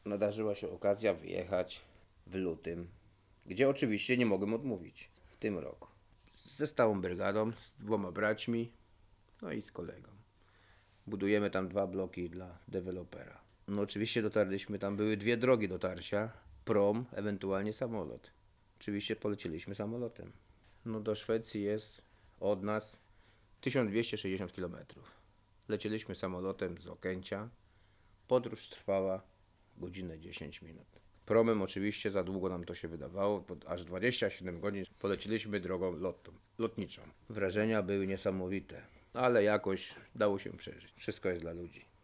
nadarzyła się okazja wyjechać w lutym, gdzie oczywiście nie mogłem odmówić w tym roku. Ze stałą brygadą, z 2 braćmi, no i z kolegą. Budujemy tam 2 bloki dla dewelopera. No oczywiście dotarliśmy, tam były 2 drogi dotarcia, prom, ewentualnie samolot. Oczywiście polecieliśmy samolotem. No do Szwecji jest od nas 1260 km. Lecieliśmy samolotem z Okęcia. Podróż trwała godzinę 10 minut. Promem oczywiście za długo nam to się wydawało, bo aż 27 godzin poleciliśmy drogą lotniczą. Wrażenia były niesamowite, ale jakoś dało się przeżyć. Wszystko jest dla ludzi.